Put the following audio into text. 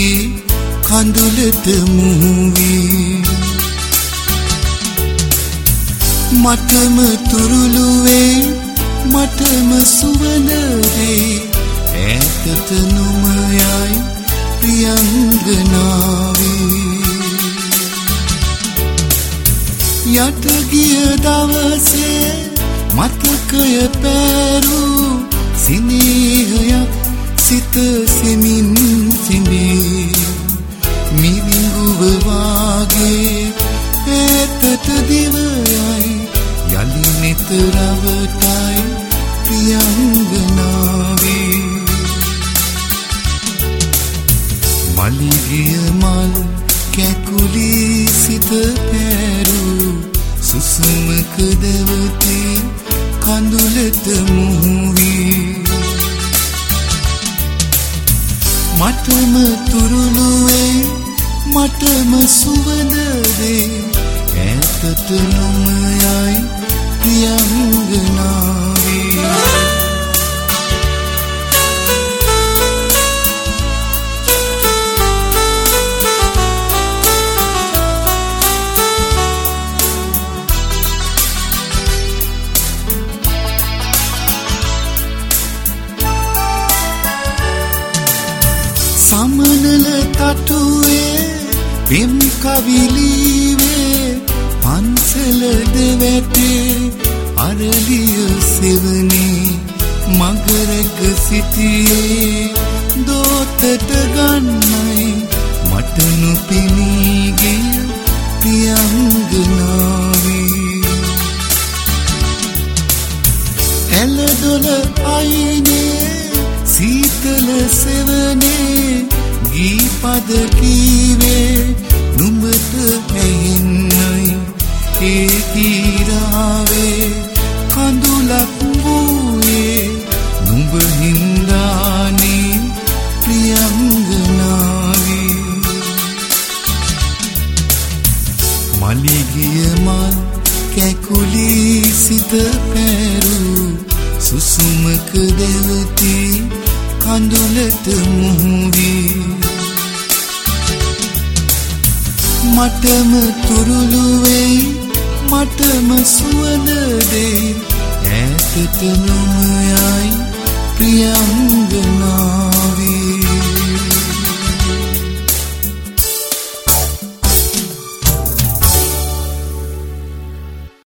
කඳුලට මුහුවී මටම තුරුළුවේ මටම සුවඳ වේ ඈතට නොම යයි ප්‍රියංගනාවේ යට ගිය දවසේ මතකය පැරූ සිනේහයක් සිත සෙමින් සිඹේ මිරිඟුව වාගේ ඈතට දිව යයි යලි නෙත රවටයි ප්‍රියංගනාවේ මලිගිය මල් කැකුලී සිත පැරූ සුසුමක දෙවතී කඳුලට මුහුවී මටම තුරුළුවේ මටම සුවඳ වේ ඈතට නොම යයි ප්‍රියංගනාවේ සමනල තටුවේ පෙම් කවිලීවේ පන්සල දෙවැටේ අරලිය සෙවනේ මගරක සිටියේ දෝතට ගන්නයි මට නොපෙනී ගිය ප්‍රියංගනාවේ ඇලදොල අයිනේ සීතල සෙවනේ ගී පද කීවේ නුඹට ඇහෙන්නයි ඒ ගීරාවේ කඳුලක් වූයේ නුඹ හින්දානේ ප්‍රියංගනාවේ මලිගිය මල් කැකුලී සිත පැරූ සුසුමක දෙවතී කඳුලට මුහුවී මටම තුරුළුවේ මටම සුවඳ වේ ඈතට නොම යයි ප්‍රියංගනාවේ